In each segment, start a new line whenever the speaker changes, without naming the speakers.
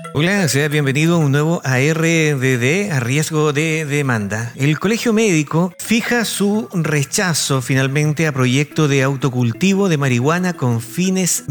Hola, sea bienvenido a un nuevo ARDD, a riesgo de demanda. El Colegio Médico fija su rechazo finalmente a proyecto de autocultivo de marihuana con fines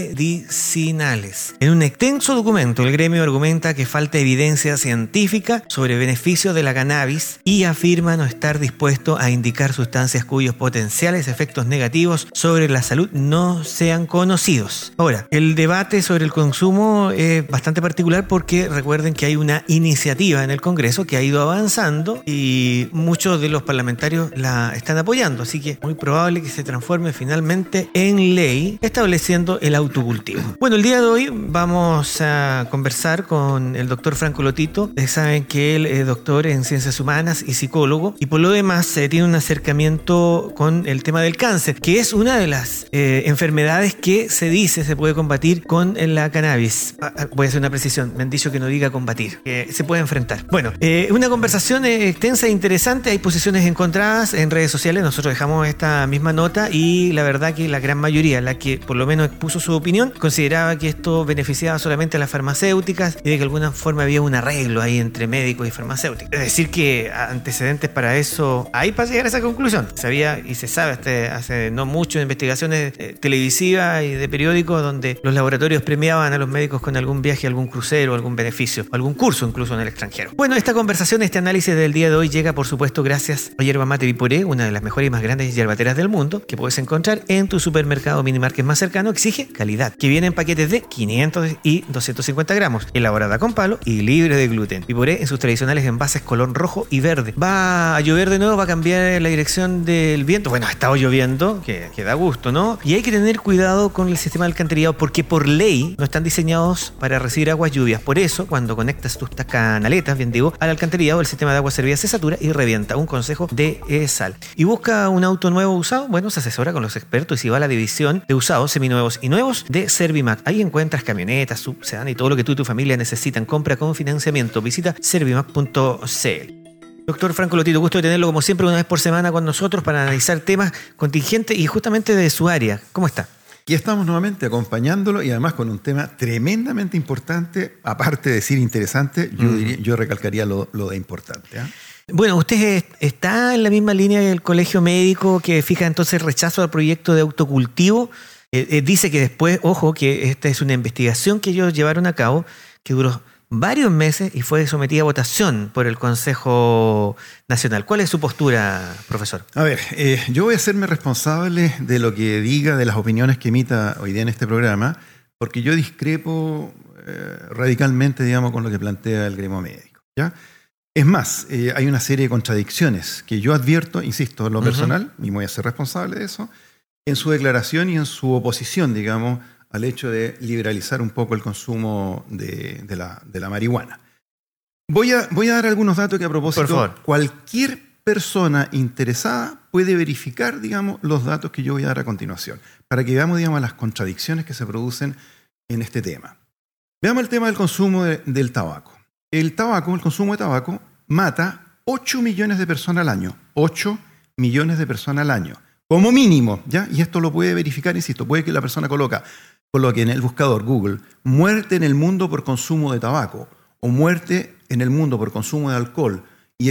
medicinales. En un extenso documento, el gremio argumenta que falta evidencia científica sobre beneficios de la cannabis y afirma no estar dispuesto a indicar sustancias cuyos potenciales efectos negativos sobre la salud no sean conocidos. Ahora, el debate sobre el consumo es bastante particular porque recuerden que hay una iniciativa en el Congreso que ha ido avanzando y muchos de los parlamentarios la están apoyando, así que es muy probable que se transforme finalmente en ley estableciendo el autocultivo. Bueno, el día de hoy vamos a conversar con el doctor Franco Lotito. Ustedes saben que él es doctor en ciencias humanas y psicólogo y por lo demás tiene un acercamiento con el tema del cáncer, que es una de las enfermedades que se dice se puede combatir con la cannabis. Voy a hacer una precisión. Me han dicho que no diga combatir, que se puede enfrentar. Bueno, una conversación extensa e interesante. Hay posiciones encontradas en redes sociales. Nosotros dejamos esta misma nota y la verdad que la gran mayoría, la que por lo menos expuso su opinión, consideraba que esto beneficiaba solamente a las farmacéuticas y de que de alguna forma había un arreglo ahí entre médicos y farmacéuticos. Es decir, que antecedentes para eso hay para llegar a esa conclusión. Sabía y se sabe hace no mucho en investigaciones televisivas y de periódicos donde los laboratorios premiaban a los médicos con algún viaje, algún crucero, algún beneficio, algún curso incluso en el extranjero. Bueno, esta conversación, este análisis del día de hoy llega por supuesto gracias a Yerba Mate Viporé, una de las mejores y más grandes yerbateras del mundo, que puedes encontrar en tu supermercado minimarket más cercano. Exige calidad, que viene en paquetes de 500 y 250 gramos, elaborada con palo y libre de gluten. Viporé en sus tradicionales envases color rojo y verde. Va a llover de nuevo, va a cambiar la dirección del viento. Bueno, ha estado lloviendo, que da gusto, ¿no? Y hay que tener cuidado con el sistema de alcantarillado porque por ley no están diseñados para recibir aguas lluvias. Por eso, cuando conectas tus canaletas, bien digo, al alcantarillado, el sistema de agua servida se satura y revienta. Un consejo de sal. ¿Y busca un auto nuevo usado? Bueno, se asesora con los expertos y si va a la división de usados, seminuevos y nuevos de Servimac. Ahí encuentras camionetas, sub, sedán y todo lo que tú y tu familia necesitan. Compra con financiamiento. Visita servimac.cl. Doctor Franco Lotito, gusto de tenerlo como siempre una vez por semana con nosotros para analizar temas contingentes y justamente de su área. ¿Cómo está?
Aquí estamos nuevamente acompañándolo y además con un tema tremendamente importante, aparte de decir interesante, yo recalcaría lo de importante.
Bueno, usted está en la misma línea del Colegio Médico que fija entonces rechazo al proyecto de autocultivo. Dice que después, ojo, que esta es una investigación que ellos llevaron a cabo, que duró varios meses y fue sometida a votación por el Consejo Nacional. ¿Cuál es su postura, profesor?
A ver, yo voy a hacerme responsable de lo que diga, de las opiniones que emita hoy día en este programa, porque yo discrepo radicalmente, digamos, con lo que plantea el gremio médico, ¿ya? Es más, hay una serie de contradicciones que yo advierto, insisto, en lo personal, y me voy a ser responsable de eso, en su declaración y en su oposición, digamos, al hecho de liberalizar un poco el consumo de la marihuana. Voy a dar algunos datos que a propósito,
por favor,
cualquier persona interesada puede verificar, digamos, los datos que yo voy a dar a continuación, para que veamos, digamos, las contradicciones que se producen en este tema. Veamos el tema del consumo del tabaco. El consumo de tabaco mata 8 millones de personas al año. 8 millones de personas al año. Como mínimo, ¿ya? Y esto lo puede verificar, insisto, puede que la persona coloque en el buscador Google muerte en el mundo por consumo de tabaco o muerte en el mundo por consumo de alcohol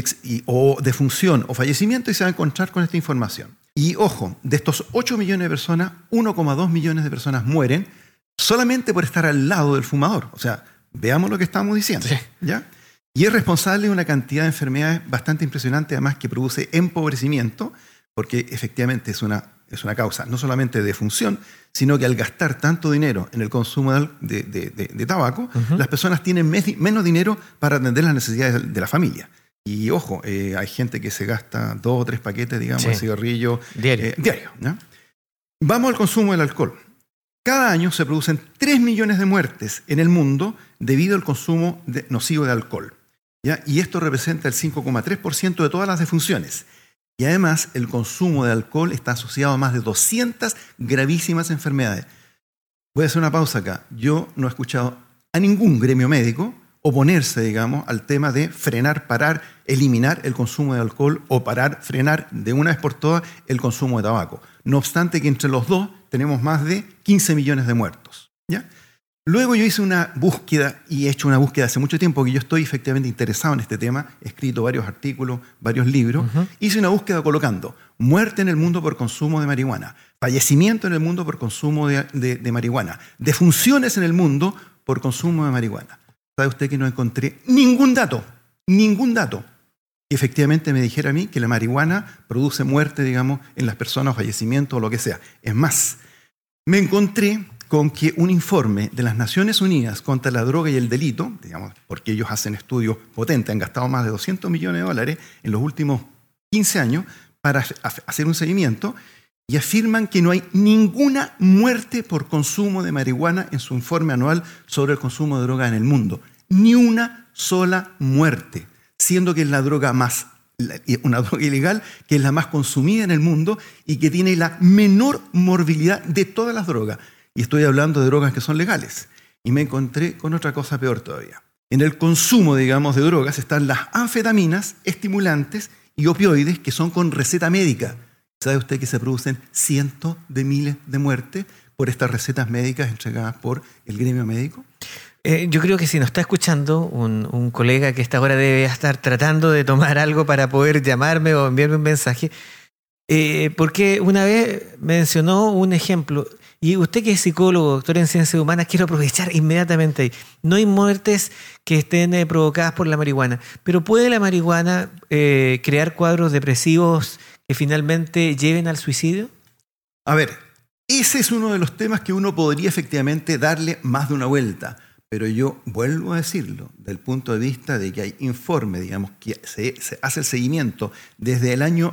o defunción o fallecimiento y se va a encontrar con esta información. Y ojo, de estos 8 millones de personas, 1,2 millones de personas mueren solamente por estar al lado del fumador. O sea, veamos lo que estamos diciendo,
sí,
¿ya? Y es responsable de una cantidad de enfermedades bastante impresionante, además que produce empobrecimiento, porque efectivamente es una causa no solamente de defunción, sino que al gastar tanto dinero en el consumo de tabaco, las personas tienen menos dinero para atender las necesidades de la familia. Y ojo, hay gente que se gasta 2 o 3 paquetes, digamos, de cigarrillo diario, ¿no? Vamos al consumo del alcohol. Cada año se producen 3 millones de muertes en el mundo debido al consumo nocivo de alcohol, ¿ya? Y esto representa el 5,3% de todas las defunciones. Y además, el consumo de alcohol está asociado a más de 200 gravísimas enfermedades. Voy a hacer una pausa acá. Yo no he escuchado a ningún gremio médico oponerse, digamos, al tema de frenar, parar, eliminar el consumo de alcohol o frenar de una vez por todas el consumo de tabaco. No obstante que entre los dos tenemos más de 15 millones de muertos, ¿ya? Luego yo hice una búsqueda, y he hecho una búsqueda hace mucho tiempo, que yo estoy efectivamente interesado en este tema, he escrito varios artículos, varios libros. Hice una búsqueda colocando muerte en el mundo por consumo de marihuana, fallecimiento en el mundo por consumo de marihuana, defunciones en el mundo por consumo de marihuana. ¿Sabe usted que no encontré ningún dato que efectivamente me dijera a mí que la marihuana produce muerte, digamos, en las personas, fallecimiento o lo que sea? Es más, me encontré con que un informe de las Naciones Unidas contra la droga y el delito, digamos, porque ellos hacen estudios potentes, han gastado más de $200 millones en los últimos 15 años para hacer un seguimiento, y afirman que no hay ninguna muerte por consumo de marihuana en su informe anual sobre el consumo de droga en el mundo. Ni una sola muerte, siendo que es una droga ilegal, que es la más consumida en el mundo y que tiene la menor morbilidad de todas las drogas. Y estoy hablando de drogas que son legales. Y me encontré con otra cosa peor todavía. En el consumo, digamos, de drogas están las anfetaminas, estimulantes y opioides que son con receta médica. ¿Sabe usted que se producen cientos de miles de muertes por estas recetas médicas entregadas por el gremio médico?
Yo creo que si nos está escuchando un colega que a esta hora debe estar tratando de tomar algo para poder llamarme o enviarme un mensaje, porque una vez mencionó un ejemplo. Y usted que es psicólogo, doctor en ciencias humanas, quiero aprovechar inmediatamente ahí. No hay muertes que estén provocadas por la marihuana, pero ¿puede la marihuana crear cuadros depresivos que finalmente lleven al suicidio?
A ver, ese es uno de los temas que uno podría efectivamente darle más de una vuelta, pero yo vuelvo a decirlo, del punto de vista de que hay informe, digamos, que se hace el seguimiento desde el año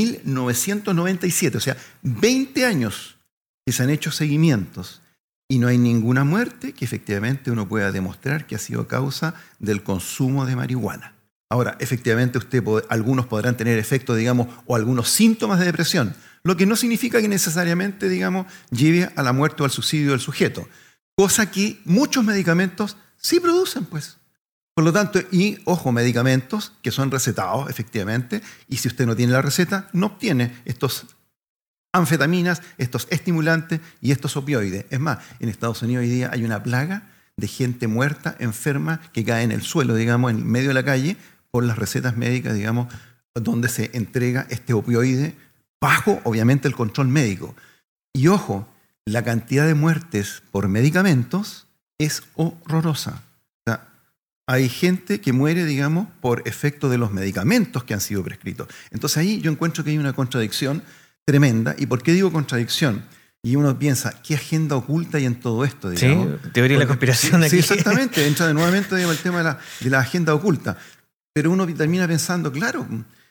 1997, o sea, 20 años, que se han hecho seguimientos y no hay ninguna muerte que efectivamente uno pueda demostrar que ha sido causa del consumo de marihuana. Ahora, efectivamente, algunos podrán tener efectos, digamos, o algunos síntomas de depresión, lo que no significa que necesariamente, digamos, lleve a la muerte o al suicidio del sujeto, cosa que muchos medicamentos sí producen, pues. Por lo tanto, y ojo, medicamentos que son recetados, efectivamente, y si usted no tiene la receta, no obtiene estos anfetaminas, estos estimulantes y estos opioides. Es más, en Estados Unidos hoy día hay una plaga de gente muerta, enferma, que cae en el suelo, digamos, en medio de la calle, por las recetas médicas, digamos, donde se entrega este opioide bajo, obviamente, el control médico. Y ojo, la cantidad de muertes por medicamentos es horrorosa. O sea, hay gente que muere, digamos, por efecto de los medicamentos que han sido prescritos. Entonces ahí yo encuentro que hay una contradicción tremenda. ¿Y por qué digo contradicción? Y uno piensa, ¿qué agenda oculta hay en todo esto? Digamos?
Sí, teoría de la conspiración aquí.
Sí, exactamente. Entra nuevamente, digamos, el tema de la agenda oculta. Pero uno termina pensando, claro,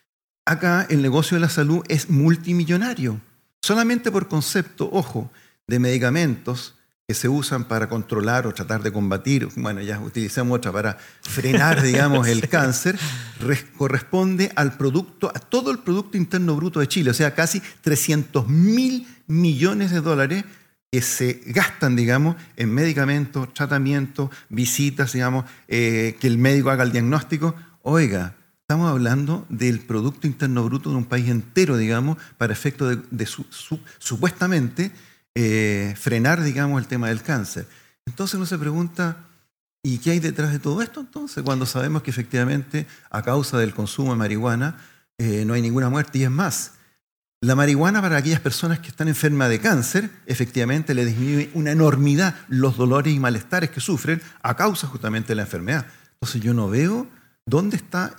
acá el negocio de la salud es multimillonario. Solamente por concepto, ojo, de medicamentos que se usan para controlar o tratar de combatir, bueno, ya utilizamos otra para frenar, digamos, el cáncer, corresponde al producto, a todo el Producto Interno Bruto de Chile, o sea, casi 300.000 millones de dólares que se gastan, digamos, en medicamentos, tratamientos, visitas, digamos, que el médico haga el diagnóstico. Oiga, estamos hablando del Producto Interno Bruto de un país entero, digamos, para efecto de supuestamente frenar, digamos, el tema del cáncer. Entonces uno se pregunta, ¿y qué hay detrás de todo esto entonces? Cuando sabemos que efectivamente a causa del consumo de marihuana no hay ninguna muerte. Y es más, la marihuana para aquellas personas que están enfermas de cáncer efectivamente le disminuye una enormidad los dolores y malestares que sufren a causa justamente de la enfermedad. Entonces yo no veo dónde está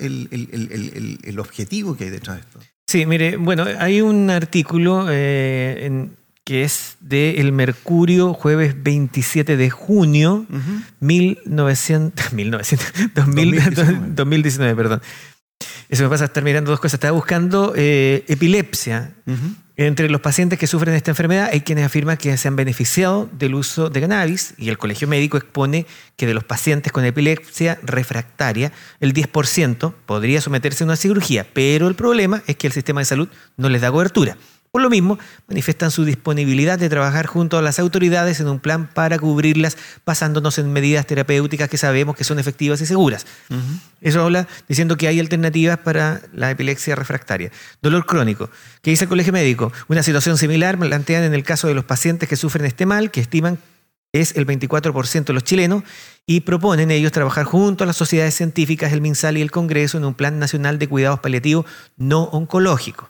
el objetivo que hay detrás de esto. Sí,
mire, bueno, hay un artículo que es de El Mercurio, jueves 27 de junio, 2019, perdón. Eso me pasa estar mirando dos cosas. Estaba buscando epilepsia. Entre los pacientes que sufren esta enfermedad hay quienes afirman que se han beneficiado del uso de cannabis, y el Colegio Médico expone que de los pacientes con epilepsia refractaria, el 10% podría someterse a una cirugía, pero el problema es que el sistema de salud no les da cobertura. Por lo mismo, manifiestan su disponibilidad de trabajar junto a las autoridades en un plan para cubrirlas, basándonos en medidas terapéuticas que sabemos que son efectivas y seguras. Eso habla diciendo que hay alternativas para la epilepsia refractaria. Dolor crónico. ¿Qué dice el Colegio Médico? Una situación similar plantean en el caso de los pacientes que sufren este mal, que estiman es el 24% de los chilenos, y proponen ellos trabajar junto a las sociedades científicas, el MinSal y el Congreso en un plan nacional de cuidados paliativos no oncológicos.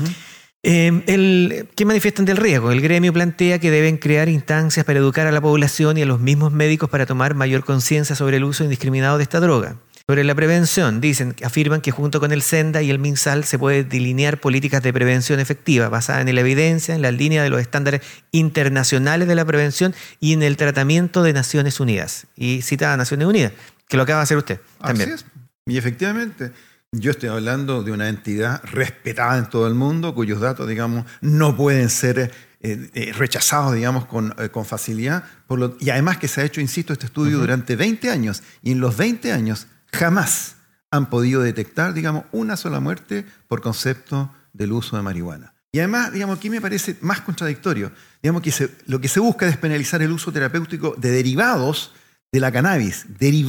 ¿Qué manifiestan del riesgo? El gremio plantea que deben crear instancias para educar a la población y a los mismos médicos para tomar mayor conciencia sobre el uso indiscriminado de esta droga. Sobre la prevención, afirman que junto con el SENDA y el MinSal se puede delinear políticas de prevención efectiva basadas en la evidencia, en la línea de los estándares internacionales de la prevención y en el tratamiento de Naciones Unidas. Y cita a Naciones Unidas, que lo acaba de hacer usted también.
Así es. Y efectivamente, yo estoy hablando de una entidad respetada en todo el mundo, cuyos datos, digamos, no pueden ser rechazados, digamos, con facilidad. Y además que se ha hecho, insisto, este estudio durante 20 años. Y en los 20 años jamás han podido detectar, digamos, una sola muerte por concepto del uso de marihuana. Y además, digamos, aquí me parece más contradictorio. Digamos que lo que se busca es despenalizar el uso terapéutico de derivados de la cannabis,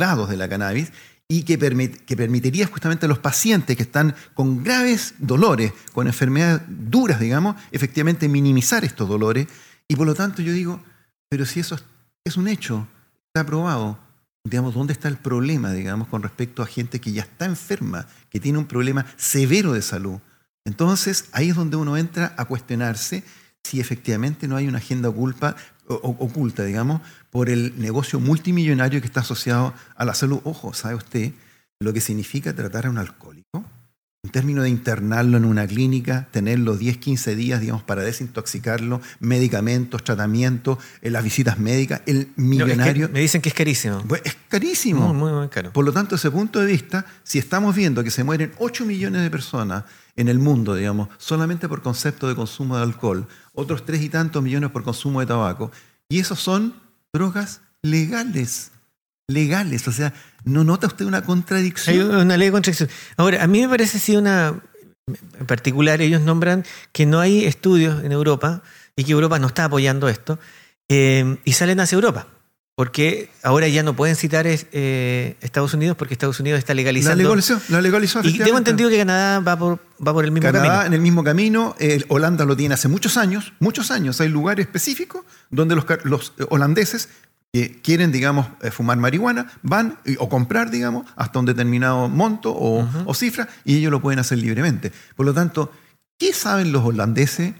y que permitiría justamente a los pacientes que están con graves dolores, con enfermedades duras, digamos, efectivamente minimizar estos dolores. Y por lo tanto yo digo, pero si eso es un hecho, está aprobado, digamos, ¿dónde está el problema, digamos, con respecto a gente que ya está enferma, que tiene un problema severo de salud? Entonces, ahí es donde uno entra a cuestionarse si efectivamente no hay una agenda oculta, digamos, por el negocio multimillonario que está asociado a la salud. Ojo, ¿sabe usted lo que significa tratar a un alcohólico? En términos de internarlo en una clínica, tenerlo 10, 15 días, digamos, para desintoxicarlo, medicamentos, tratamientos, las visitas médicas, el millonario...
No, es que me dicen que es carísimo.
Pues es carísimo.
Muy, muy caro.
Por lo tanto, desde ese punto de vista, si estamos viendo que se mueren 8 millones de personas en el mundo, digamos, solamente por concepto de consumo de alcohol, otros 3 y tantos millones por consumo de tabaco, y esos son drogas legales. O sea, ¿no nota usted una contradicción?
Hay una ley de contradicción. Ahora, a mí me parece en particular, ellos nombran que no hay estudios en Europa y que Europa no está apoyando esto, y salen hacia Europa, porque ahora ya no pueden citar Estados Unidos porque Estados Unidos está legalizando.
La legalizó.
Y tengo entendido que Canadá va por el mismo camino.
Canadá en el mismo camino, Holanda lo tiene hace muchos años. Hay lugares específicos donde los holandeses que quieren, digamos, fumar marihuana, van o comprar, digamos, hasta un determinado monto o cifra, y ellos lo pueden hacer libremente. Por lo tanto, ¿qué saben los holandeses?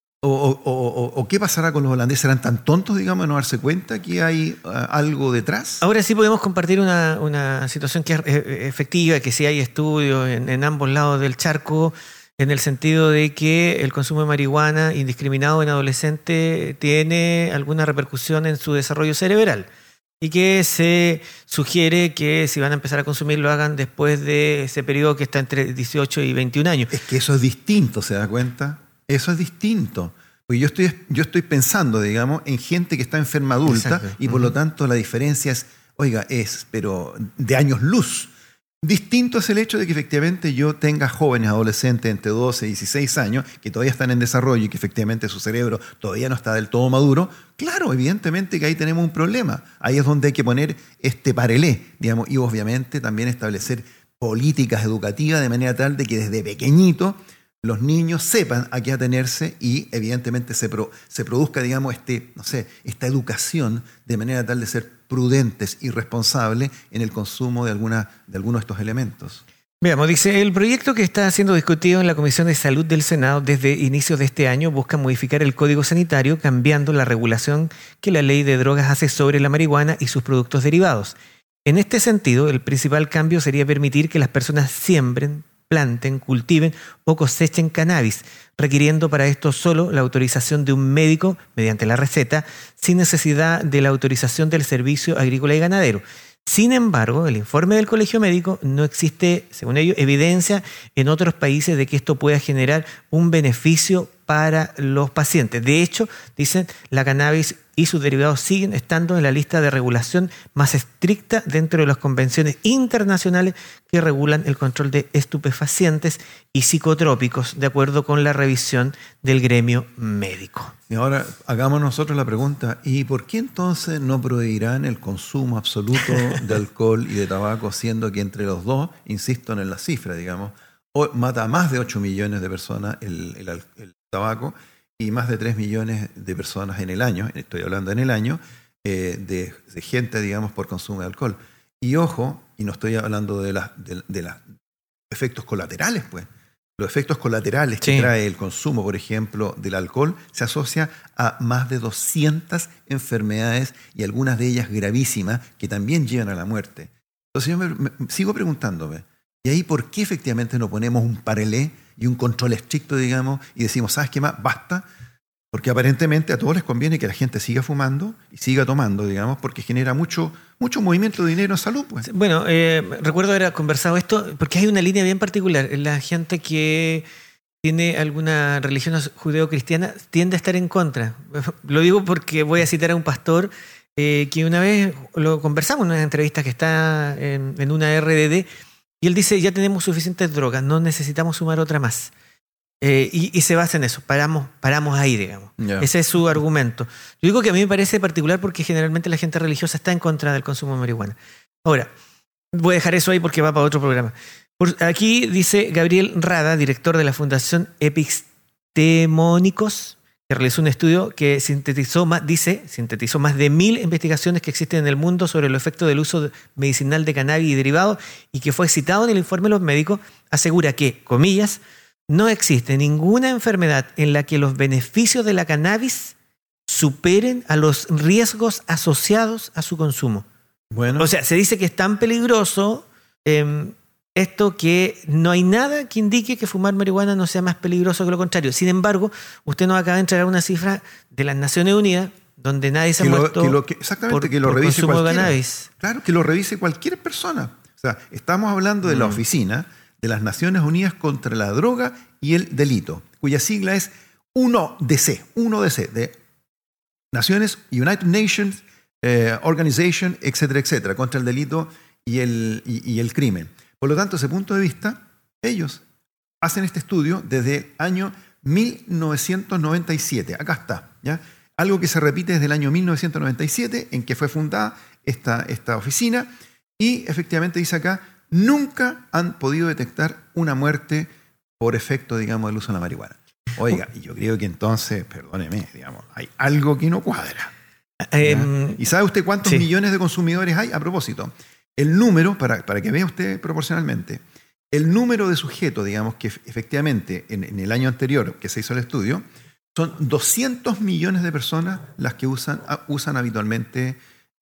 ¿O qué pasará con los holandeses? ¿Serán tan tontos, digamos, de no darse cuenta que hay algo detrás?
Ahora sí podemos compartir una situación que es efectiva, que sí hay estudios en ambos lados del charco, en el sentido de que el consumo de marihuana indiscriminado en adolescentes tiene alguna repercusión en su desarrollo cerebral, y que se sugiere que si van a empezar a consumir lo hagan después de ese periodo que está entre 18 y 21 años.
Es que eso es distinto, ¿se da cuenta? Eso es distinto. Porque yo estoy pensando, digamos, en gente que está enferma adulta. Exacto. Y por lo tanto la diferencia es, pero de años luz. Distinto es el hecho de que efectivamente yo tenga jóvenes adolescentes entre 12 y 16 años que todavía están en desarrollo y que efectivamente su cerebro todavía no está del todo maduro. Claro, evidentemente que ahí tenemos un problema. Ahí es donde hay que poner este parelé, digamos, y obviamente también establecer políticas educativas de manera tal de que desde pequeñito los niños sepan a qué atenerse y evidentemente se produzca, digamos, esta educación de manera tal de ser prudentes y responsables en el consumo de alguno de estos elementos.
Veamos, dice, el proyecto que está siendo discutido en la Comisión de Salud del Senado desde inicios de este año busca modificar el Código Sanitario cambiando la regulación que la Ley de Drogas hace sobre la marihuana y sus productos derivados. En este sentido, el principal cambio sería permitir que las personas siembren, planten, cultiven o cosechen cannabis, requiriendo para esto solo la autorización de un médico mediante la receta, sin necesidad de la autorización del Servicio Agrícola y Ganadero. Sin embargo, el informe del Colegio Médico no existe, según ellos, evidencia en otros países de que esto pueda generar un beneficio para los pacientes. De hecho, dicen, la cannabis y sus derivados siguen estando en la lista de regulación más estricta dentro de las convenciones internacionales que regulan el control de estupefacientes y psicotrópicos, de acuerdo con la revisión del gremio médico.
Y ahora hagamos nosotros la pregunta, ¿y por qué entonces no prohibirán el consumo absoluto de alcohol y de tabaco, siendo que entre los dos, insisto en la cifra, digamos, mata a más de 8 millones de personas el tabaco y más de 3 millones de personas en el año, estoy hablando en el año, de gente, digamos, por consumo de alcohol. Y ojo, y no estoy hablando de los efectos colaterales, pues. Los efectos colaterales que trae el consumo, por ejemplo, del alcohol, se asocia a más de 200 enfermedades y algunas de ellas gravísimas que también llevan a la muerte. Entonces yo me sigo preguntándome, ¿y ahí por qué efectivamente no ponemos un parelé y un control estricto, digamos, y decimos, ¿sabes qué más? Basta. Porque aparentemente a todos les conviene que la gente siga fumando y siga tomando, digamos, porque genera mucho movimiento de dinero en salud, pues.
Bueno, recuerdo haber conversado esto, porque hay una línea bien particular. La gente que tiene alguna religión judeo-cristiana tiende a estar en contra. Lo digo porque voy a citar a un pastor que una vez lo conversamos en una entrevista que está en una RDD, y él dice, ya tenemos suficientes drogas, no necesitamos sumar otra más. Y se basa en eso, paramos ahí, digamos. Yeah. Ese es su argumento. Yo digo que a mí me parece particular porque generalmente la gente religiosa está en contra del consumo de marihuana. Ahora, voy a dejar eso ahí porque va para otro programa. Aquí dice Gabriel Rada, director de la Fundación Epistemónicos, que realizó un estudio que sintetizó más de 1000 investigaciones que existen en el mundo sobre el efecto del uso medicinal de cannabis y derivados, y que fue citado en el informe de los médicos, asegura que, comillas, no existe ninguna enfermedad en la que los beneficios de la cannabis superen a los riesgos asociados a su consumo. Bueno. O sea, se dice que es tan peligroso esto que no hay nada que indique que fumar marihuana no sea más peligroso que lo contrario. Sin embargo, usted nos acaba de entregar una cifra de las Naciones Unidas donde nadie se ha muerto
por consumo de cannabis. Claro, que lo revise cualquier persona. O sea, estamos hablando de la oficina de las Naciones Unidas contra la Droga y el Delito, cuya sigla es 1DC, de Naciones, United Nations Organization, etcétera, contra el delito y el crimen. Por lo tanto, desde ese punto de vista, ellos hacen este estudio desde el año 1997. Acá está, ¿ya? Algo que se repite desde el año 1997, en que fue fundada esta oficina, y efectivamente dice acá, nunca han podido detectar una muerte por efecto, digamos, del uso de la marihuana. Oiga, y yo creo que entonces, perdóneme, digamos, hay algo que no cuadra. ¿Y sabe usted cuántos millones de consumidores hay? A propósito, el número, para que vea usted proporcionalmente, el número de sujetos, digamos, que efectivamente en el año anterior que se hizo el estudio, son 200 millones de personas las que usan habitualmente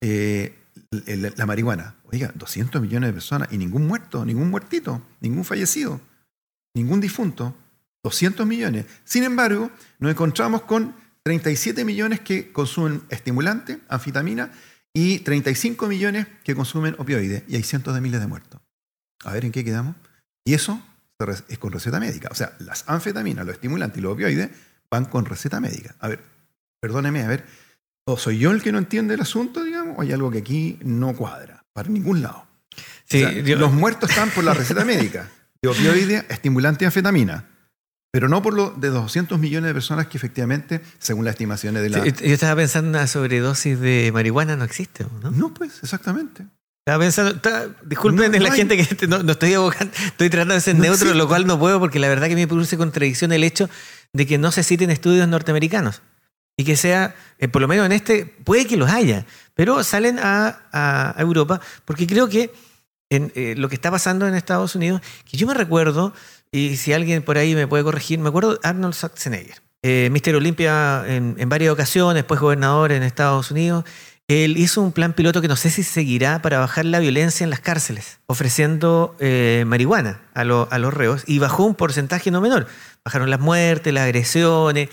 la marihuana. Oiga, 200 millones de personas y ningún muerto, ningún muertito, ningún fallecido, ningún difunto. 200 millones. Sin embargo, nos encontramos con 37 millones que consumen estimulante, anfetamina, y 35 millones que consumen opioides, y hay cientos de miles de muertos. A ver, ¿en qué quedamos? Y eso es con receta médica. O sea, las anfetaminas, los estimulantes y los opioides van con receta médica. A ver, perdóneme, a ver, ¿o soy yo el que no entiende el asunto, digamos, o hay algo que aquí no cuadra? Para ningún lado. Sí, o sea, los muertos están por la receta médica de opioides, estimulante y anfetamina. Pero no por lo de 200 millones de personas que efectivamente, según las estimaciones de la...
Sí, yo estaba pensando en una sobredosis de marihuana, no existe, ¿no?
No, pues, exactamente.
Estaba pensando, disculpen la gente que no estoy abogando, estoy tratando de ser neutro, existe. Lo cual no puedo porque la verdad que me produce contradicción el hecho de que no se citen estudios norteamericanos. Y que sea, por lo menos en este, puede que los haya, pero salen a Europa, porque creo que lo que está pasando en Estados Unidos, que yo me recuerdo, y si alguien por ahí me puede corregir, me acuerdo de Arnold Schwarzenegger, Mr. Olympia en varias ocasiones, después gobernador en Estados Unidos. Él hizo un plan piloto que no sé si seguirá para bajar la violencia en las cárceles, ofreciendo marihuana a los reos, y bajó un porcentaje no menor. Bajaron las muertes, las agresiones,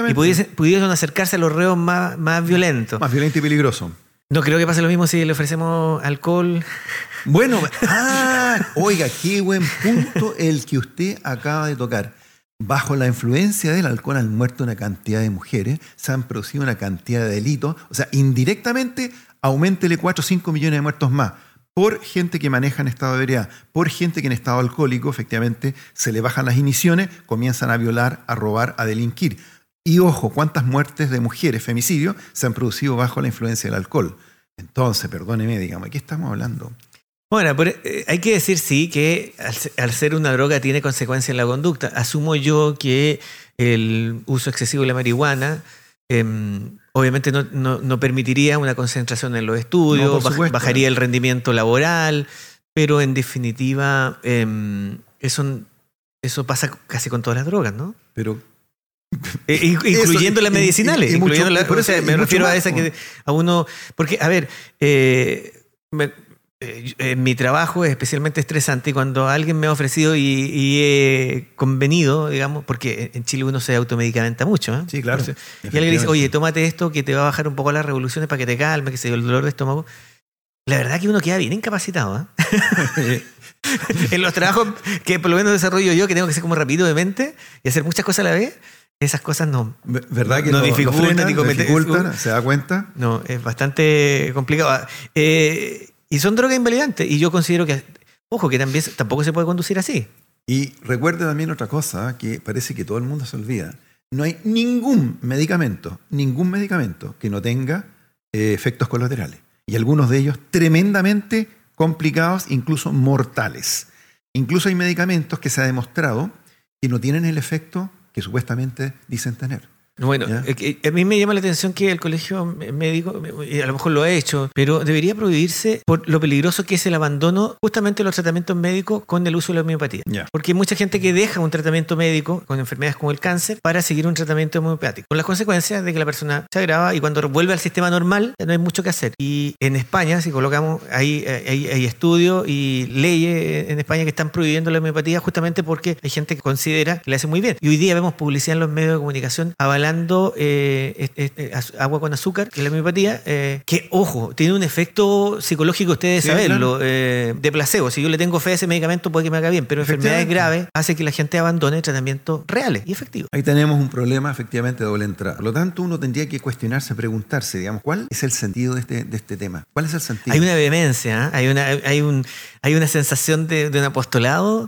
y pudieron acercarse a los reos más violentos.
Más violento y peligroso.
No creo que pase lo mismo si le ofrecemos alcohol.
Bueno, oiga, qué buen punto el que usted acaba de tocar. Bajo la influencia del alcohol han muerto una cantidad de mujeres, se han producido una cantidad de delitos, o sea, indirectamente auméntele 4 o 5 millones de muertos más por gente que maneja en estado de ebriedad, por gente que en estado alcohólico efectivamente se le bajan las inhibiciones, comienzan a violar, a robar, a delinquir. Y ojo, cuántas muertes de mujeres, femicidios, se han producido bajo la influencia del alcohol. Entonces, perdóneme, digamos, ¿de qué estamos hablando?
Bueno, pero hay que decir sí que al ser una droga tiene consecuencias en la conducta. Asumo yo que el uso excesivo de la marihuana obviamente no permitiría una concentración en los estudios, bajaría el rendimiento laboral, pero en definitiva eso pasa casi con todas las drogas, ¿no?
Pero
incluyendo las medicinales. Me refiero a esa que a uno... Porque, a ver, mi trabajo es especialmente estresante y cuando alguien me ha ofrecido y he convenido, digamos, porque en Chile uno se automedicamenta mucho, ¿eh?
Sí, claro.
Y alguien le dice, oye, tómate esto que te va a bajar un poco las revoluciones para que te calme, que se el dolor de estómago. La verdad que uno queda bien incapacitado, ¿eh? En los trabajos que por lo menos desarrollo yo, que tengo que ser como rápido de mente y hacer muchas cosas a la vez, esas cosas no.
¿Verdad que
no dificultan?
Dificultan, ¿se da cuenta?
No, es bastante complicado. Y son drogas invalidantes. Y yo considero que, ojo, que también tampoco se puede conducir así.
Y recuerde también otra cosa, que parece que todo el mundo se olvida. No hay ningún medicamento que no tenga efectos colaterales. Y algunos de ellos tremendamente complicados, incluso mortales. Incluso hay medicamentos que se ha demostrado que no tienen el efecto que supuestamente dicen tener.
Bueno, a mí me llama la atención que el colegio médico, a lo mejor lo ha hecho, pero debería prohibirse por lo peligroso que es el abandono justamente de los tratamientos médicos con el uso de la homeopatía.
Yeah.
Porque hay mucha gente que deja un tratamiento médico con enfermedades como el cáncer para seguir un tratamiento homeopático, con las consecuencias de que la persona se agrava y cuando vuelve al sistema normal ya no hay mucho que hacer. Y en España, si colocamos, hay estudios y leyes en España que están prohibiendo la homeopatía justamente porque hay gente que considera que la hace muy bien. Y hoy día vemos publicidad en los medios de comunicación avalando agua con azúcar, que es la homeopatía, que, ojo, tiene un efecto psicológico, ustedes saberlo, claro. De placebo. Si yo le tengo fe a ese medicamento puede que me haga bien, pero enfermedades graves hace que la gente abandone tratamientos reales y efectivos.
Ahí tenemos un problema efectivamente de doble entrada. Por lo tanto, uno tendría que cuestionarse, preguntarse, digamos, ¿cuál es el sentido de este tema? ¿Cuál es el sentido?
Hay una vehemencia, hay una sensación de un apostolado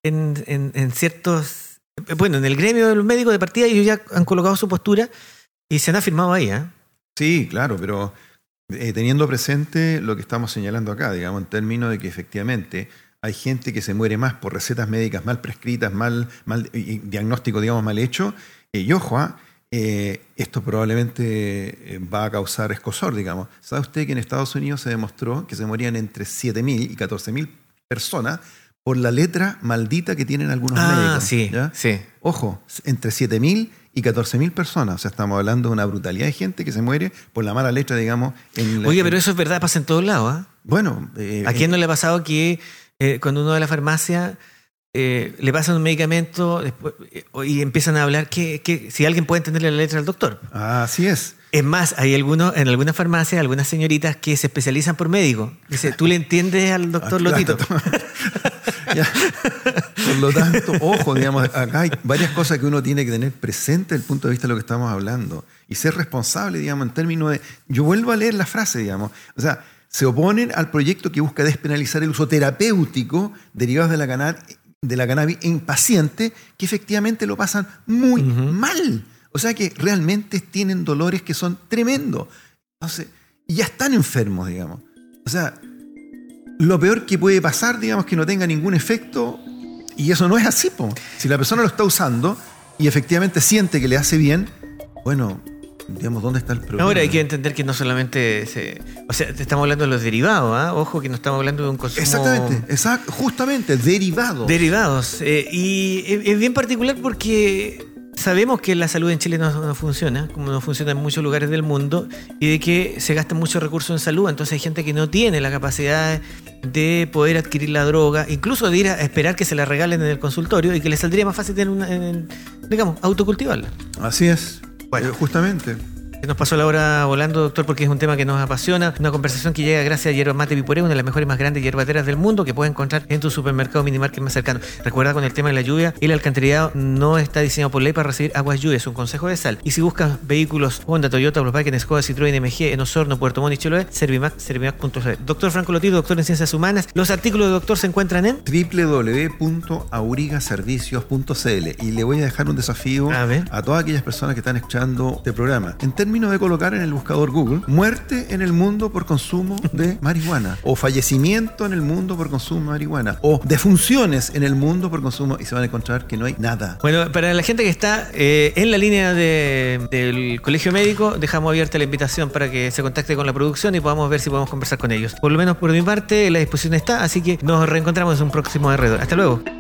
en ciertos... Bueno, en el gremio de los médicos de partida ellos ya han colocado su postura y se han afirmado ahí, ¿eh?
Sí, claro, pero teniendo presente lo que estamos señalando acá, digamos, en términos de que efectivamente hay gente que se muere más por recetas médicas mal prescritas, mal diagnóstico, digamos, mal hecho, y ojo, esto probablemente va a causar escozor, digamos. ¿Sabe usted que en Estados Unidos se demostró que se morían entre 7.000 y 14.000 personas por la letra maldita que tienen algunos médicos?
Sí,
¿ya?
Sí.
Ojo, entre 7.000 y 14.000 personas. O sea, estamos hablando de una brutalidad de gente que se muere por la mala letra, digamos.
Oye, pero eso es verdad, pasa en todos lados, ¿eh?
Bueno.
¿A quién no le ha pasado que cuando uno va a la farmacia le pasan un medicamento después, y empiezan a hablar que si alguien puede entenderle la letra al doctor?
Así es.
Es más, hay en algunas farmacias, algunas señoritas que se especializan por médico. Dice, ¿tú le entiendes al doctor Lotito?
Ya. Por lo tanto, ojo, digamos, acá hay varias cosas que uno tiene que tener presente desde el punto de vista de lo que estamos hablando y ser responsable, digamos, en términos de... Yo vuelvo a leer la frase, digamos. O sea, se oponen al proyecto que busca despenalizar el uso terapéutico derivado de la cannabis en pacientes que efectivamente lo pasan muy mal. O sea que realmente tienen dolores que son tremendos. Entonces, y ya están enfermos, digamos. O sea, lo peor que puede pasar, digamos, que no tenga ningún efecto, y eso no es así, po. Si la persona lo está usando y efectivamente siente que le hace bien, bueno, digamos, ¿dónde está el problema?
Ahora hay que entender que no solamente o sea, te estamos hablando de los derivados, ¿eh? Ojo que no estamos hablando de un consumo...
Exactamente, justamente, derivados.
Derivados. Y es bien particular porque... Sabemos que la salud en Chile no funciona, como no funciona en muchos lugares del mundo, y de que se gastan muchos recursos en salud. Entonces hay gente que no tiene la capacidad de poder adquirir la droga, incluso de ir a esperar que se la regalen en el consultorio y que le saldría más fácil tener digamos, autocultivarla.
Así es, bueno, justamente.
Nos pasó la hora volando, doctor, porque es un tema que nos apasiona. Una conversación que llega gracias a Yerba Mate Piporé, una de las mejores y más grandes yerbateras del mundo que puedes encontrar en tu supermercado Minimarket más cercano. Recuerda, con el tema de la lluvia, el alcantarillado no está diseñado por ley para recibir aguas lluvias, es un consejo de sal. Y si buscas vehículos Honda, Toyota, Volkswagen, Skoda, Citroën, MG, en Osorno, Puerto Montt y Chiloé, Servimac.cl. Doctor Franco Lotito, doctor en Ciencias Humanas. Los artículos de doctor se encuentran en
www.aurigaservicios.cl. Y le voy a dejar un desafío a todas aquellas personas que están escuchando este programa. En términos término de colocar en el buscador Google muerte en el mundo por consumo de marihuana, o fallecimiento en el mundo por consumo de marihuana, o defunciones en el mundo por consumo, y se van a encontrar que no hay nada.
Bueno, para la gente que está en la línea del Colegio Médico, dejamos abierta la invitación para que se contacte con la producción y podamos ver si podemos conversar con ellos. Por lo menos por mi parte, la disposición está, así que nos reencontramos en un próximo Alrededor. Hasta luego.